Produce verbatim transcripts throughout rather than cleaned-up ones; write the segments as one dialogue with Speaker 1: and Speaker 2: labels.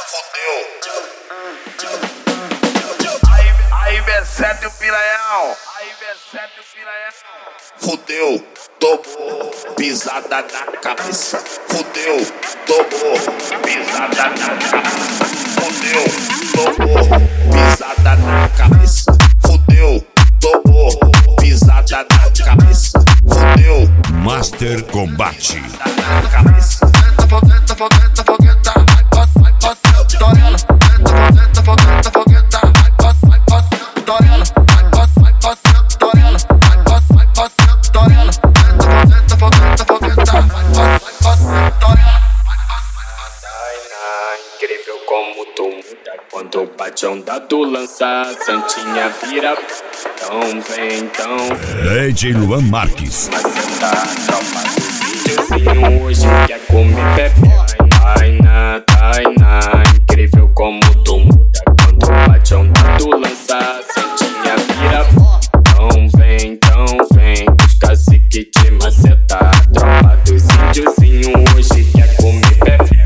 Speaker 1: Fudeu. Aí, aí vem sete o piranhão. Aí vem sete o piranhão. Fudeu, tomou pisada na cabeça. Fudeu, tomou pisada na cabeça. Fudeu, tomou pisada na cabeça. Fudeu, tomou pisada na cabeça. Fudeu.
Speaker 2: Master Combate.
Speaker 1: Na cabeça. Fogueta, fogueta, fogueta, vai passa, vai passa, Torela. Fogueta, fogueta, fogueta, vai passa, vai passa, Torela. Vai passa, vai passa, Torela. Vai passa, vai passa, Torela. Fogueta, fogueta, fogueta, vai passa, vai passa, Torela. Vai passa, vai passa.
Speaker 3: Ai, incrível como tu muda quando bate onda do lança, Santinha vira. Então vem, então
Speaker 2: D J Luan Marques.
Speaker 3: maceta, tropa do videozinho hoje quer comer bebê. Ai, na, ai, na, incrível como tu muda quando bate onda do lança, Santinha vira. Então vem, então vem, os cacique de maceta, tropa dos índiozinho hoje quer comer bebê.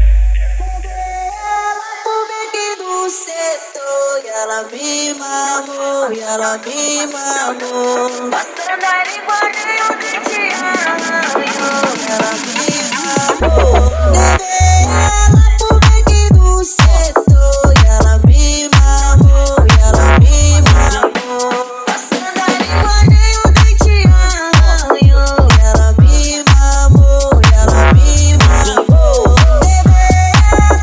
Speaker 4: Ela me mamou, e ela me mamou, passando a língua nem o dente arranhou. Ela me mamou, levei ela pro beco do setor. E ela me mamou, e ela me mamou, passando a língua nem o dente arranhou. Ela me mamou, e ela me mamou, levei ela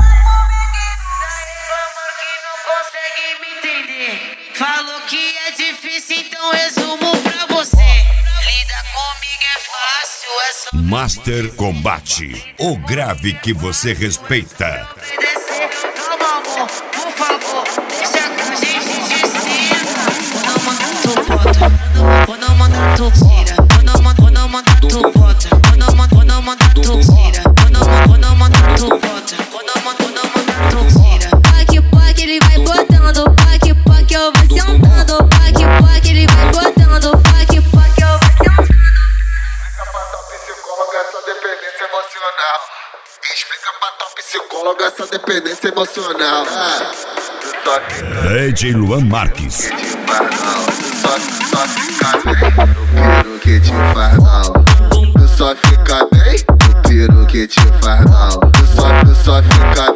Speaker 4: pro beco do setor. Consegue me entender? Falou que é difícil, então resumo pra você. Lidar comigo é fácil, é só
Speaker 2: Master Combate. O grave que você respeita.
Speaker 4: obedecer. Calma, amor, por favor, deixa que a gente decida. Vou não mandar tu bota, vou não mandar tu tira. Vou não mandar, vou não mandar tu bota, vou não mandar, vou não mandar tu tira. Vou não mandar, vou não mandar tu bota, vou não mandar, vou não mandar tu tira. Paque, paque, ele vai botando, paque, paque, eu vai sentando, paque, paque, ele vai botando, paque, paque, eu vai sentando.
Speaker 1: Explica pra tua psicóloga essa dependência emocional. Explica pra tua psicóloga essa dependência emocional. Ah, tu só fica
Speaker 2: D J Luan Marques.
Speaker 1: que te faz mal. Tu só, tu só fica bem no piro que te faz mal. Tu só fica bem no piro que te faz mal. Tu só, tu só fica